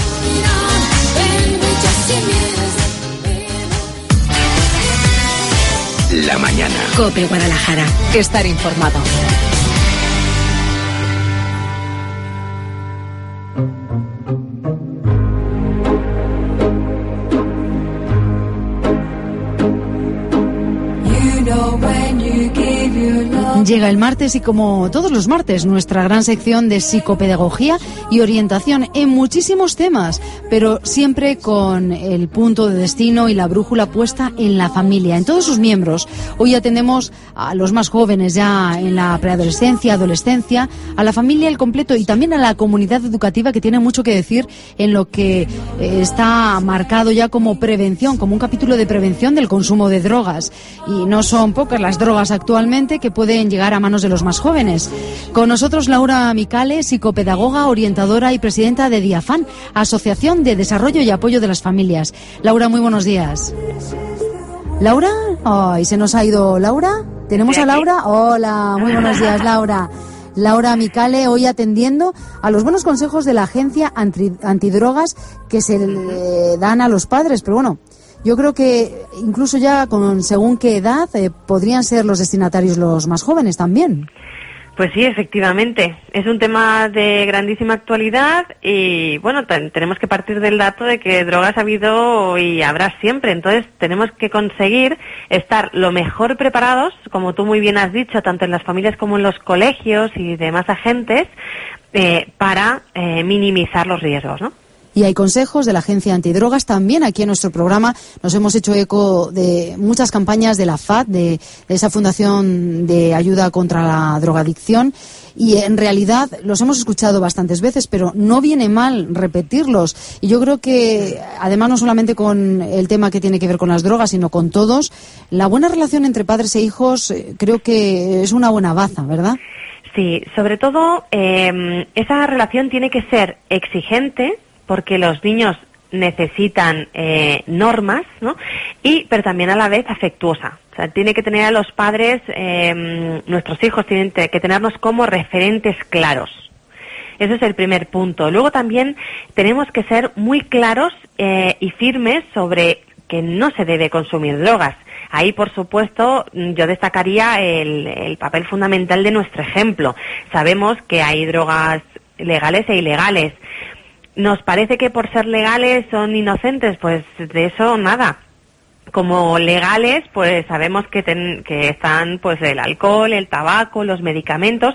La mañana. COPE Guadalajara. Estar informado. Llega el martes y como todos los martes, nuestra gran sección de psicopedagogía y orientación en muchísimos temas, pero siempre con el punto de destino y la brújula puesta en la familia, en todos sus miembros. Hoy atendemos a los más jóvenes ya en la preadolescencia, adolescencia, a la familia al completo y también a la comunidad educativa, que tiene mucho que decir en lo que eh, está marcado ya como prevención, como un capítulo de prevención del consumo de drogas. Y no son pocas las drogas actualmente que pueden llegar a manos de los más jóvenes. Con nosotros Laura Micale, psicopedagoga, orientadora y presidenta de DIAFAN, Asociación de Desarrollo y Apoyo de las Familias. Laura, muy buenos días. ¿Laura? Ay, se nos ha ido Laura. ¿Tenemos a Laura? Hola, muy buenos días, Laura. Laura Micale, hoy atendiendo a los buenos consejos de la agencia anti, antidrogas que se le dan a los padres, pero bueno, yo creo que incluso ya con según qué edad eh, podrían ser los destinatarios los más jóvenes también. Pues sí, efectivamente. Es un tema de grandísima actualidad y, bueno, ten- tenemos que partir del dato de que drogas ha habido y habrá siempre. Entonces, tenemos que conseguir estar lo mejor preparados, como tú muy bien has dicho, tanto en las familias como en los colegios y demás agentes, eh, para eh, minimizar los riesgos, ¿no? Y hay consejos de la Agencia Antidrogas. También aquí en nuestro programa nos hemos hecho eco de muchas campañas de la F A D, de, de esa Fundación de Ayuda contra la Drogadicción. Y en realidad los hemos escuchado bastantes veces, pero no viene mal repetirlos. Y yo creo que, además, no solamente con el tema que tiene que ver con las drogas, sino con todos, la buena relación entre padres e hijos eh, creo que es una buena baza, ¿verdad? Sí, sobre todo eh, esa relación tiene que ser exigente, porque los niños necesitan eh, normas, ¿no? Y pero también a la vez afectuosa. O sea, tiene que tener a los padres, eh, nuestros hijos tienen que tenernos como referentes claros. Ese es el primer punto. Luego también tenemos que ser muy claros eh, y firmes sobre que no se debe consumir drogas. Ahí, por supuesto, yo destacaría el, el papel fundamental de nuestro ejemplo. Sabemos que hay drogas legales e ilegales. ¿Nos parece que por ser legales son inocentes? Pues de eso nada. Como legales, pues sabemos que, ten, que están pues el alcohol, el tabaco, los medicamentos.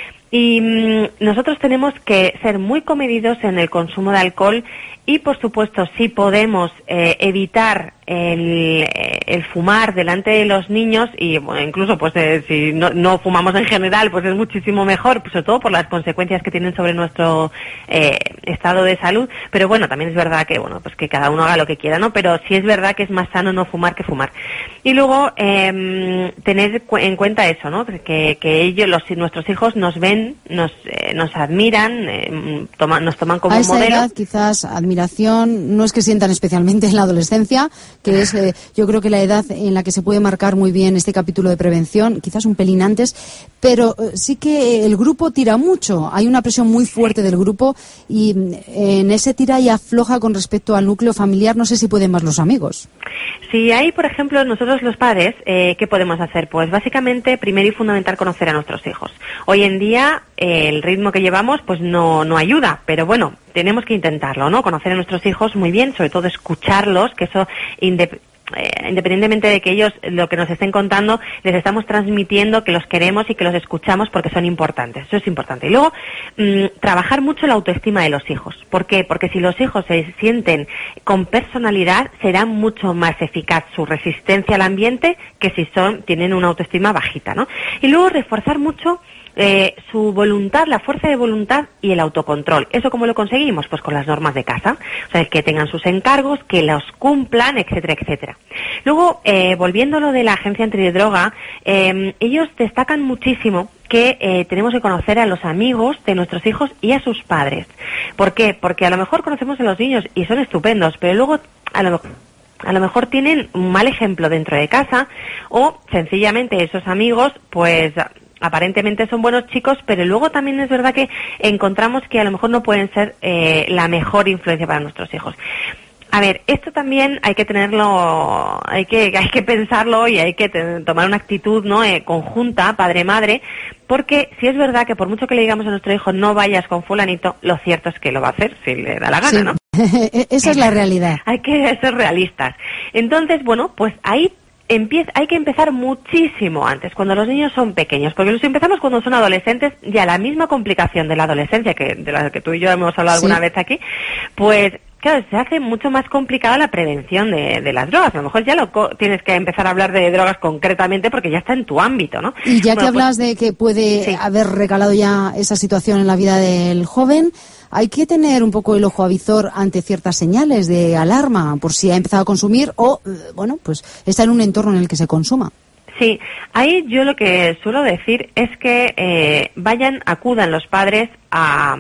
Y mmm, nosotros tenemos que ser muy comedidos en el consumo de alcohol y, por supuesto, si podemos eh, evitar el, el fumar delante de los niños y bueno, incluso pues eh, si no, no fumamos en general, pues es muchísimo mejor, pues, sobre todo por las consecuencias que tienen sobre nuestro eh, estado de salud. Pero bueno, también es verdad que bueno, pues que cada uno haga lo que quiera, ¿no? Pero sí es verdad que es más sano no fumar que fumar. Y luego eh, tener en cuenta eso, ¿no? Que, que ellos, los, nuestros hijos nos ven, nos eh, nos admiran, eh, toman, nos toman como a esa modelo. Edad, quizás admiración, no es que sientan especialmente en la adolescencia, que es eh, yo creo que la edad en la que se puede marcar muy bien este capítulo de prevención, quizás un pelín antes, pero eh, sí que el grupo tira mucho, hay una presión muy fuerte del grupo y eh, en ese tira y afloja con respecto al núcleo familiar, no sé si pueden más los amigos. Si hay, por ejemplo, nosotros los padres, eh, ¿qué podemos hacer? Pues básicamente, primero y fundamental, conocer a nuestros hijos. Hoy en día, eh, el ritmo que llevamos, pues no, no ayuda, pero bueno, tenemos que intentarlo, ¿no? Conocer a nuestros hijos muy bien, sobre todo escucharlos, que eso, indep- eh, independientemente de que ellos lo que nos estén contando, les estamos transmitiendo que los queremos y que los escuchamos porque son importantes. Eso es importante. Y luego, mmm, trabajar mucho la autoestima de los hijos. ¿Por qué? Porque si los hijos se sienten con personalidad, será mucho más eficaz su resistencia al ambiente que si son tienen una autoestima bajita, ¿no? Y luego reforzar mucho Eh, su voluntad, la fuerza de voluntad y el autocontrol. ¿Eso cómo lo conseguimos? Pues con las normas de casa. O sea, que tengan sus encargos, que los cumplan, etcétera, etcétera. Luego, eh, volviendo a lo de la Agencia Antidroga, eh, ellos destacan muchísimo que eh, tenemos que conocer a los amigos de nuestros hijos y a sus padres. ¿Por qué? Porque a lo mejor conocemos a los niños y son estupendos, pero luego a lo mejor A lo mejor tienen un mal ejemplo dentro de casa o sencillamente esos amigos pues aparentemente son buenos chicos, pero luego también es verdad que encontramos que a lo mejor no pueden ser eh, la mejor influencia para nuestros hijos. A ver, esto también hay que tenerlo, hay que hay que pensarlo y hay que te, tomar una actitud, ¿no? Eh, conjunta, padre-madre, porque si es verdad que por mucho que le digamos a nuestro hijo no vayas con fulanito, lo cierto es que lo va a hacer si le da la gana, sí. ¿no? Esa es la realidad. Hay que ser realistas. Entonces, bueno, pues ahí empieza, hay que empezar muchísimo antes, cuando los niños son pequeños, porque si empezamos cuando son adolescentes, ya la misma complicación de la adolescencia, que de la que tú y yo hemos hablado sí. alguna vez aquí, pues claro, se hace mucho más complicada la prevención de, de las drogas. A lo mejor ya lo co- tienes que empezar a hablar de drogas concretamente porque ya está en tu ámbito, ¿no? Y ya bueno, que hablas pues, de que puede sí. haber recalado ya esa situación en la vida del joven, hay que tener un poco el ojo avizor ante ciertas señales de alarma por si ha empezado a consumir o, bueno, pues está en un entorno en el que se consuma. Sí, ahí yo lo que suelo decir es que eh, vayan, acudan los padres a...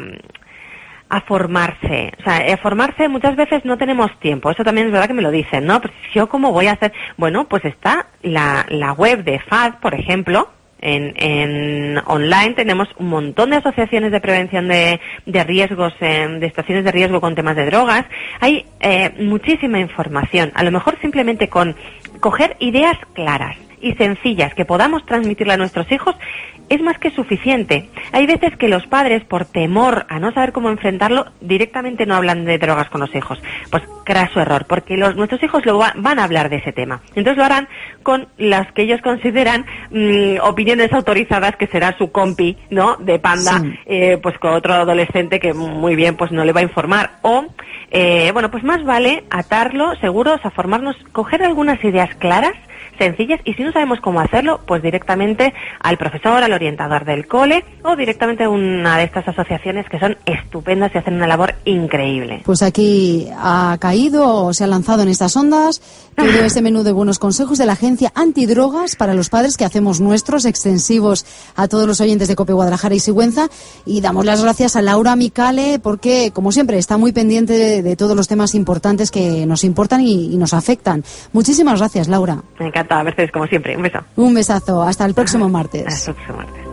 a formarse, o sea, a formarse muchas veces no tenemos tiempo, eso también es verdad que me lo dicen, ¿no? Pues yo cómo voy a hacer, bueno, pues está la, la web de F A D, por ejemplo, en, en online tenemos un montón de asociaciones de prevención de, de riesgos, eh, de situaciones de riesgo con temas de drogas, hay eh, muchísima información, a lo mejor simplemente con coger ideas claras y sencillas que podamos transmitirle a nuestros hijos es más que suficiente. Hay veces que los padres, por temor a no saber cómo enfrentarlo, directamente no hablan de drogas con los hijos. Pues craso error, porque los, nuestros hijos lo va, van a hablar de ese tema. Entonces lo harán con las que ellos consideran mmm, opiniones autorizadas, que será su compi, ¿no?, de panda, sí. eh, pues con otro adolescente que muy bien pues no le va a informar. O, eh, bueno, pues más vale atarlo, seguros, a formarnos, coger algunas ideas claras, sencillas, y si no sabemos cómo hacerlo, pues directamente al profesor, al orientador del cole, o directamente a una de estas asociaciones que son estupendas y hacen una labor increíble. Pues aquí ha caído o se ha lanzado en estas ondas todo este menú de buenos consejos de la Agencia Antidrogas para los padres, que hacemos nuestros, extensivos a todos los oyentes de COPE Guadalajara y Sigüenza, y damos las gracias a Laura Micale porque, como siempre, está muy pendiente de, de todos los temas importantes que nos importan y, y nos afectan. Muchísimas gracias, Laura. Me encanta, Mercedes, como siempre. Un beso. Un besazo. Hasta el próximo martes. Hasta el próximo martes.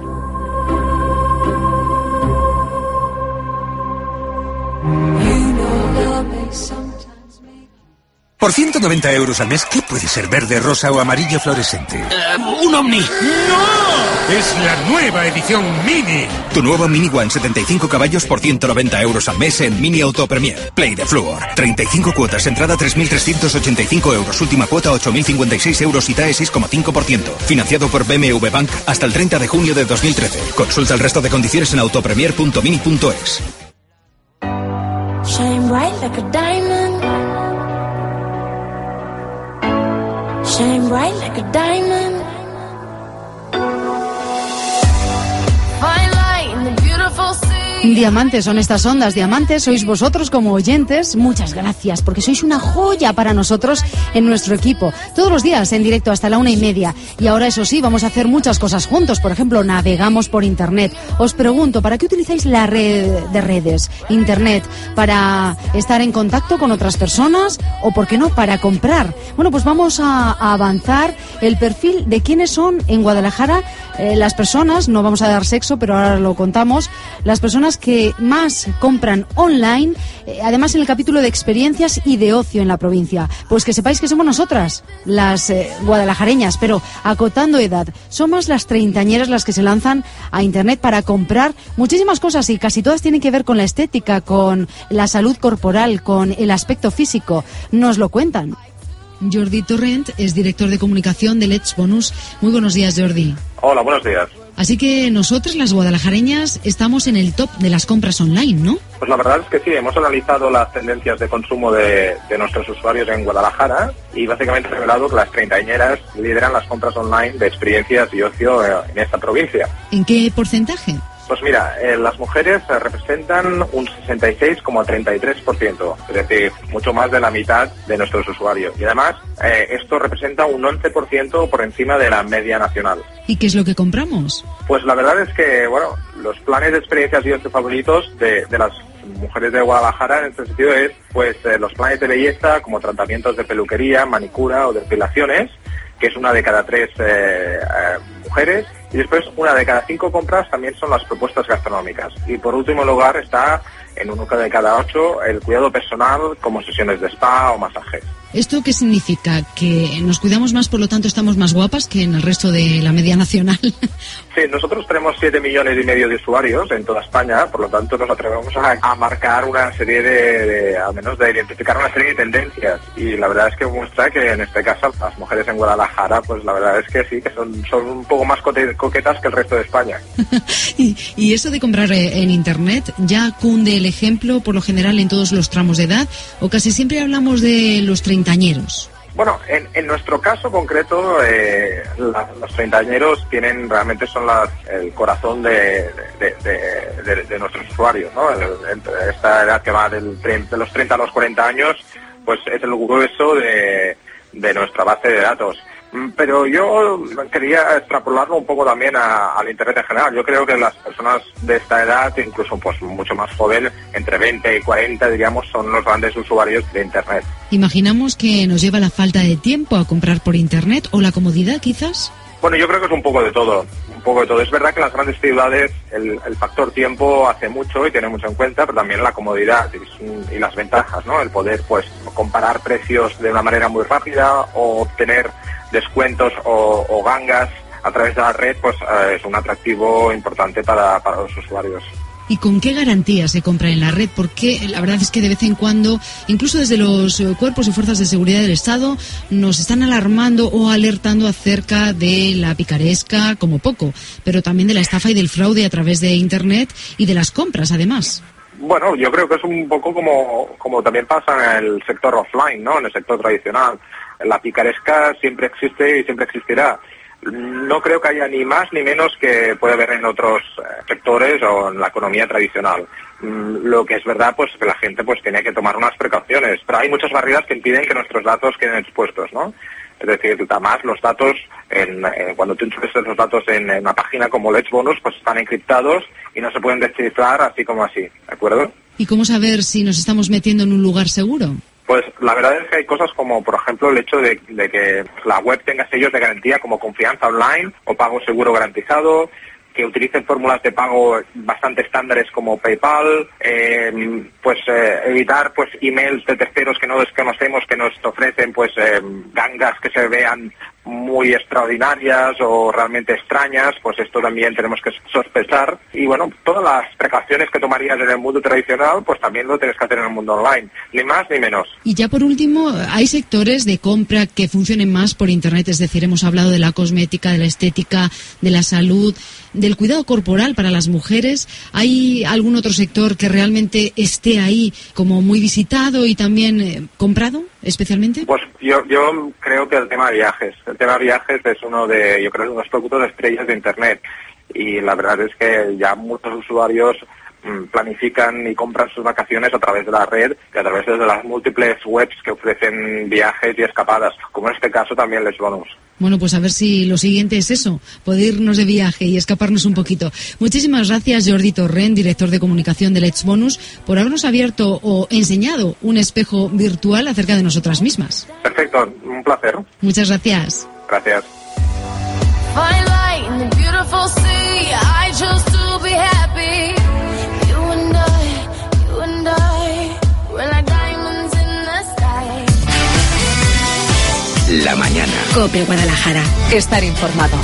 Por ciento noventa euros al mes, ¿qué puede ser verde, rosa o amarillo fluorescente? Uh, ¡Un Omni! ¡No! Es la nueva edición Mini. Tu nuevo Mini One, setenta y cinco caballos por ciento noventa euros al mes en Mini Auto Premier. Play de Fluor. treinta y cinco cuotas, entrada tres mil trescientos ochenta y cinco euros, última cuota ocho mil cincuenta y seis euros y T A E seis coma cinco por ciento. Financiado por B M W Bank hasta el treinta de junio de dos mil trece. Consulta el resto de condiciones en autopremier punto mini punto es. Shine bright like a diamond. Shine bright like a diamond. Fine light in the beautiful sea. Diamantes son estas ondas, diamantes sois vosotros como oyentes. Muchas gracias, porque sois una joya para nosotros en nuestro equipo. Todos los días en directo hasta la una y media. Y ahora, eso sí, vamos a hacer muchas cosas juntos. Por ejemplo, navegamos por Internet. Os pregunto, ¿para qué utilizáis la red de redes? Internet, ¿para estar en contacto con otras personas? ¿O, por qué no, para comprar? Bueno, pues vamos a, a avanzar el perfil de quiénes son en Guadalajara eh, las personas, no vamos a dar sexo, pero ahora lo contamos, las personas que más compran online, eh, además en el capítulo de experiencias y de ocio en la provincia. Pues que sepáis que somos nosotras, las eh, guadalajareñas, pero acotando edad. Son más las treintañeras las que se lanzan a Internet para comprar muchísimas cosas, y casi todas tienen que ver con la estética, con la salud corporal, con el aspecto físico. Nos lo cuentan. Jordi Torrent es director de comunicación de Let's Bonus. Muy buenos días, Jordi. Hola, buenos días. Así que nosotros, las guadalajareñas, estamos en el top de las compras online, ¿no? Pues la verdad es que sí, hemos analizado las tendencias de consumo de, de nuestros usuarios en Guadalajara y básicamente revelado que las treintañeras lideran las compras online de experiencias y ocio en esta provincia. ¿En qué porcentaje? Pues mira, eh, las mujeres eh, representan un sesenta y seis coma treinta y tres por ciento, es decir, mucho más de la mitad de nuestros usuarios. Y además, eh, esto representa un once por ciento por encima de la media nacional. ¿Y qué es lo que compramos? Pues la verdad es que, bueno, los planes de experiencias y ocio favoritos de, de las mujeres de Guadalajara en este sentido es, pues, eh, los planes de belleza como tratamientos de peluquería, manicura o depilaciones, que es una de cada tres eh, eh, mujeres. Y después, una de cada cinco compras también son las propuestas gastronómicas. Y por último lugar está, en uno de cada ocho, el cuidado personal, como sesiones de spa o masajes. ¿Esto qué significa? ¿Que nos cuidamos más, por lo tanto estamos más guapas que en el resto de la media nacional? Sí, nosotros tenemos siete millones y medio de usuarios en toda España, por lo tanto nos atrevemos a, a marcar una serie de, de, al menos de identificar una serie de tendencias. Y la verdad es que muestra que en este caso las mujeres en Guadalajara, pues la verdad es que sí, que son, son un poco más coquetas que el resto de España. y, y eso de comprar en Internet, ¿ya cunde el ejemplo por lo general en todos los tramos de edad? ¿O casi siempre hablamos de los treintañeros? Bueno, en, en nuestro caso concreto, eh, la, los treintañeros tienen, realmente son las, el corazón de, de, de, de, de nuestros usuarios, ¿no? El, el, esta edad que va del, de los treinta a los cuarenta años, pues es el grueso de, de nuestra base de datos. Pero yo quería extrapolarlo un poco también a, al Internet en general. Yo creo que las personas de esta edad, incluso pues mucho más joven, entre veinte y cuarenta, diríamos, son los grandes usuarios de Internet. ¿Imaginamos que nos lleva la falta de tiempo a comprar por Internet o la comodidad, quizás? Bueno, yo creo que es un poco de todo, un poco de todo. Es verdad que en las grandes ciudades el, el factor tiempo hace mucho y tiene mucho en cuenta, pero también la comodidad y, y las ventajas, ¿no? El poder, pues, comparar precios de una manera muy rápida o obtener descuentos o, o gangas a través de la red, pues eh, es un atractivo importante para, para los usuarios. ¿Y con qué garantías se compra en la red? Porque la verdad es que de vez en cuando, incluso desde los cuerpos y fuerzas de seguridad del Estado, nos están alarmando o alertando acerca de la picaresca, como poco, pero también de la estafa y del fraude a través de Internet y de las compras, además. Bueno, yo creo que es un poco como, como también pasa en el sector offline, ¿no? En el sector tradicional. La picaresca siempre existe y siempre existirá. No creo que haya ni más ni menos que puede haber en otros sectores o en la economía tradicional. Lo que es verdad, pues que la gente pues tiene que tomar unas precauciones, pero hay muchas barreras que impiden que nuestros datos queden expuestos, ¿no? Es decir, además los datos, en, en, cuando tú introduces los datos en, en una página como Let's Bonus, pues están encriptados y no se pueden descifrar así como así, ¿de acuerdo? ¿Y cómo saber si nos estamos metiendo en un lugar seguro? Pues la verdad es que hay cosas como, por ejemplo, el hecho de, de que la web tenga sellos de garantía como confianza online o pago seguro garantizado, que utilicen fórmulas de pago bastante estándares como PayPal, eh, pues eh, evitar pues emails de terceros que no desconocemos que nos ofrecen pues eh, gangas que se vean muy extraordinarias o realmente extrañas, pues esto también tenemos que sospechar. Y bueno, todas las precauciones que tomarías en el mundo tradicional, pues también lo tienes que hacer en el mundo online, ni más ni menos. Y ya por último, ¿hay sectores de compra que funcionen más por Internet? Es decir, hemos hablado de la cosmética, de la estética, de la salud, del cuidado corporal para las mujeres. ¿Hay algún otro sector que realmente esté ahí como muy visitado y también eh, comprado especialmente? Pues yo yo creo que el tema de viajes. El tema de viajes es uno de, yo creo, unos productos estrellas de Internet. Y la verdad es que ya muchos usuarios mmm, planifican y compran sus vacaciones a través de la red y a través de las múltiples webs que ofrecen viajes y escapadas, como en este caso también Let's Bonus. Bueno, pues a ver si lo siguiente es eso, poder irnos de viaje y escaparnos un poquito. Muchísimas gracias, Jordi Torrent, director de comunicación de Let's Bonus, por habernos abierto o enseñado un espejo virtual acerca de nosotras mismas. Perfecto, un placer. Muchas gracias. Gracias. La mañana. COPE Guadalajara. Estar informado.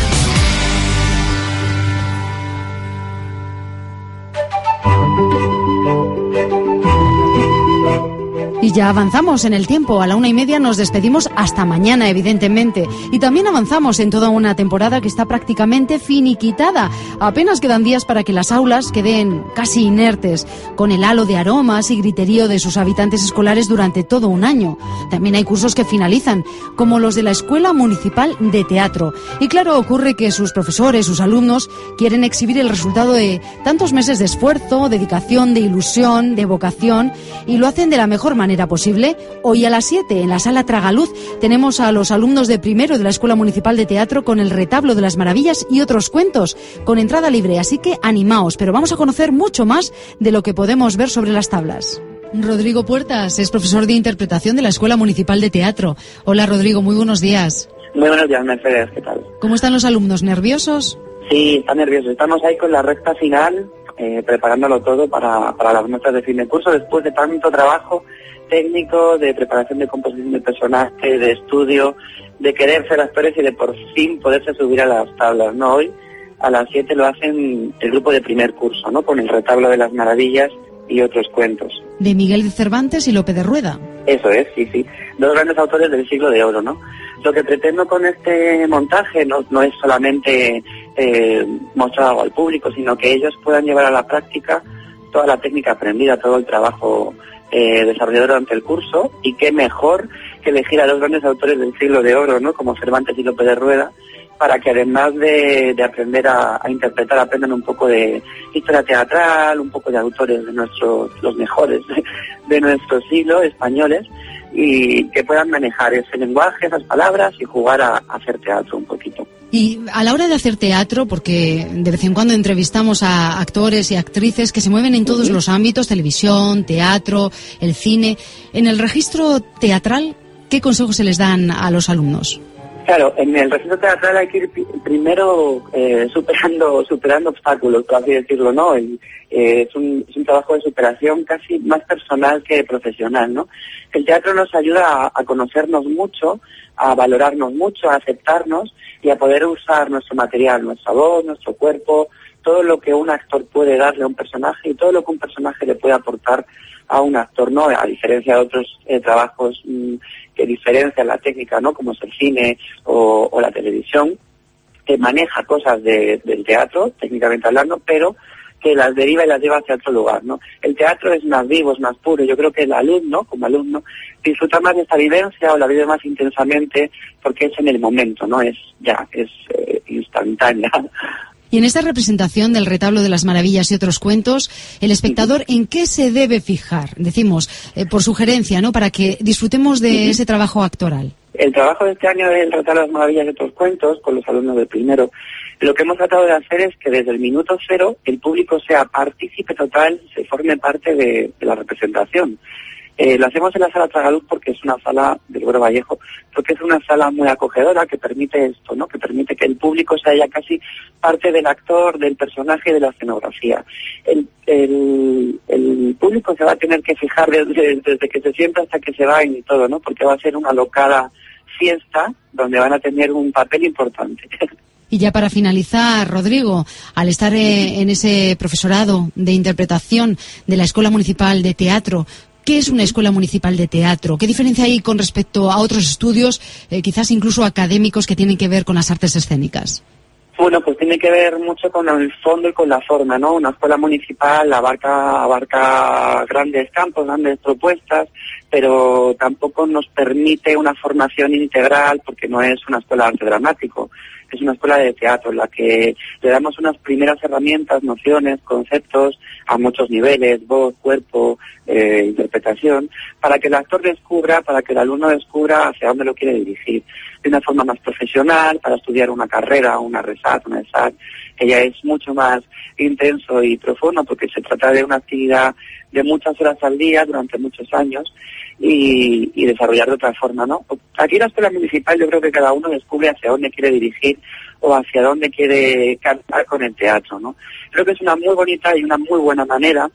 Y ya avanzamos en el tiempo. A la una y media nos despedimos hasta mañana, evidentemente. Y también avanzamos en toda una temporada que está prácticamente finiquitada. Apenas quedan días para que las aulas queden casi inertes, con el halo de aromas y griterío de sus habitantes escolares durante todo un año. También hay cursos que finalizan, como los de la Escuela Municipal de Teatro. Y claro, ocurre que sus profesores, sus alumnos, quieren exhibir el resultado de tantos meses de esfuerzo, dedicación, de ilusión, de vocación, y lo hacen de la mejor manera posible. Hoy a las siete en la sala Tragaluz tenemos a los alumnos de primero de la Escuela Municipal de Teatro con el Retablo de las Maravillas y otros cuentos, con entrada libre, así que animaos, pero vamos a conocer mucho más de lo que podemos ver sobre las tablas. Rodrigo Puertas es profesor de interpretación de la Escuela Municipal de Teatro. Hola Rodrigo, muy buenos días. Muy buenos días, Mercedes, ¿qué tal? ¿Cómo están los alumnos? ¿Nerviosos? Sí, están nerviosos. Estamos ahí con la recta final, eh, preparándolo todo para, para las notas de fin de curso, después de tanto trabajo técnico, de preparación de composición de personaje, de estudio, de querer ser actores y de por fin poderse subir a las tablas, ¿no? Hoy a las siete lo hacen el grupo de primer curso, ¿no? Con el Retablo de las Maravillas y otros cuentos. De Miguel de Cervantes y Lope de Rueda. Eso es, sí, sí. Dos grandes autores del siglo de oro, ¿no? Lo que pretendo con este montaje no, no es solamente eh, mostrar algo al público, sino que ellos puedan llevar a la práctica toda la técnica aprendida, todo el trabajo eh, desarrollado durante el curso, y qué mejor que elegir a dos grandes autores del siglo de oro, ¿no? Como Cervantes y Lope de Rueda, para que además de, de aprender a, a interpretar, aprendan un poco de historia teatral, un poco de autores de nuestros, los mejores de, de nuestro siglo, españoles, y que puedan manejar ese lenguaje, esas palabras y jugar a, a hacer teatro un poquito. Y a la hora de hacer teatro, porque de vez en cuando entrevistamos a actores y actrices que se mueven en todos los ámbitos, televisión, teatro, el cine, en el registro teatral, ¿qué consejos se les dan a los alumnos? Claro, en el recinto teatral hay que ir pi- primero eh, superando superando obstáculos, por así decirlo, ¿no? El, eh, es, un, es un trabajo de superación casi más personal que profesional, ¿no? El teatro nos ayuda a, a conocernos mucho, a valorarnos mucho, a aceptarnos y a poder usar nuestro material, nuestra voz, nuestro cuerpo, todo lo que un actor puede darle a un personaje y todo lo que un personaje le puede aportar a un actor, ¿no? A diferencia de otros eh, trabajos mmm, que diferencian la técnica, ¿no? Como es el cine o, o la televisión, que maneja cosas de, del teatro, técnicamente hablando, pero que las deriva y las lleva hacia otro lugar, ¿no? El teatro es más vivo, es más puro. Yo creo que el alumno, como alumno, disfruta más de esta vivencia o la vive más intensamente porque es en el momento, ¿no? Es ya, es eh, instantánea. Y en esta representación del Retablo de las Maravillas y otros cuentos, el espectador, ¿en qué se debe fijar? Decimos, eh, por sugerencia, ¿no? Para que disfrutemos de uh-huh. ese trabajo actoral. El trabajo de este año del Retablo de las Maravillas y otros cuentos, con los alumnos del primero, lo que hemos tratado de hacer es que desde el minuto cero el público sea partícipe total, se forme parte de, de la representación. Eh, lo hacemos en la sala Tragaluz porque es una sala del Duero Vallejo, porque es una sala muy acogedora que permite esto, ¿no? Que permite que el público sea ya casi parte del actor, del personaje y de la escenografía. El, el, el público se va a tener que fijar desde, desde que se sienta hasta que se va en todo, ¿no? Porque va a ser una alocada fiesta donde van a tener un papel importante. Y ya para finalizar, Rodrigo, al estar eh, en ese profesorado de interpretación de la Escuela Municipal de Teatro, ¿qué es una escuela municipal de teatro? ¿Qué diferencia hay con respecto a otros estudios, eh, quizás incluso académicos, que tienen que ver con las artes escénicas? Bueno, pues tiene que ver mucho con el fondo y con la forma, ¿no? Una escuela municipal abarca, abarca grandes campos, grandes propuestas, pero tampoco nos permite una formación integral porque no es una escuela de arte dramático. Es una escuela de teatro en la que le damos unas primeras herramientas, nociones, conceptos a muchos niveles, voz, cuerpo, eh, interpretación, para que el actor descubra, para que el alumno descubra hacia dónde lo quiere dirigir. De una forma más profesional, para estudiar una carrera, una RESAT, una ESAT, que ya es mucho más intenso y profundo porque se trata de una actividad de muchas horas al día durante muchos años y, y desarrollar de otra forma, ¿no? Aquí en la escuela municipal yo creo que cada uno descubre hacia dónde quiere dirigir o hacia dónde quiere cantar con el teatro, ¿no? Creo que es una muy bonita y una muy buena manera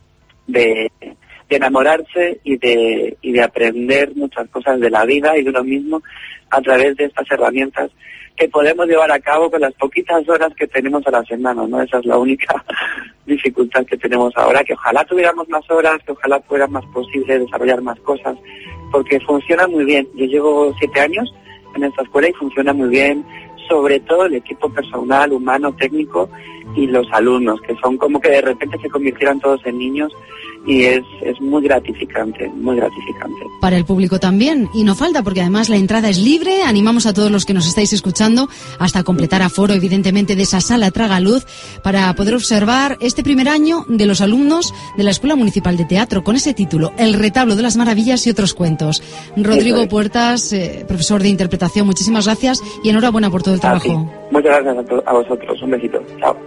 de, de enamorarse y de, y de aprender muchas cosas de la vida y de uno mismo a través de estas herramientas que podemos llevar a cabo con las poquitas horas que tenemos a la semana, ¿no? Esa es la única dificultad que tenemos ahora, que ojalá tuviéramos más horas, que ojalá fuera más posible desarrollar más cosas, porque funciona muy bien. Yo llevo siete años en esta escuela y funciona muy bien, sobre todo el equipo personal, humano, técnico y los alumnos, que son como que de repente se convirtieran todos en niños y es, es muy gratificante, muy gratificante. Para el público también, y no falta porque además la entrada es libre. Animamos a todos los que nos estáis escuchando hasta completar aforo, evidentemente, de esa sala Tragaluz para poder observar este primer año de los alumnos de la Escuela Municipal de Teatro con ese título, El Retablo de las Maravillas y otros cuentos. Rodrigo es. Puertas, eh, profesor de interpretación, muchísimas gracias y enhorabuena por todo el trabajo. Muchas gracias a, to- a vosotros, un besito, chao.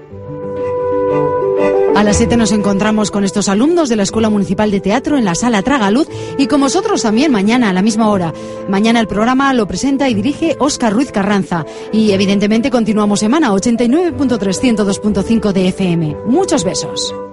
A las siete nos encontramos con estos alumnos de la Escuela Municipal de Teatro en la Sala Tragaluz y con vosotros también mañana a la misma hora. Mañana el programa lo presenta y dirige Óscar Ruiz Carranza y evidentemente continuamos semana ochenta y nueve punto tres, ciento dos punto cinco de F M. Muchos besos.